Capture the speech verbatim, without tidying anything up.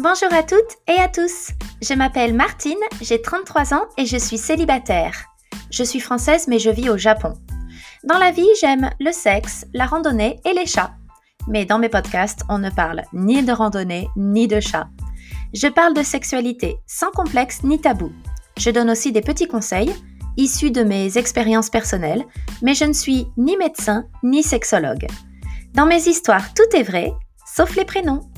Bonjour à toutes et à tous. Je m'appelle Martine, j'ai trente-trois ans et je suis célibataire. Je suis française mais je vis au Japon. Dans la vie, j'aime le sexe, la randonnée et les chats. Mais dans mes podcasts, on ne parle ni de randonnée ni de chats. Je parle de sexualité sans complexe ni tabou. Je donne aussi des petits conseils issus de mes expériences personnelles, mais je ne suis ni médecin ni sexologue. Dans mes histoires, tout est vrai, sauf les prénoms.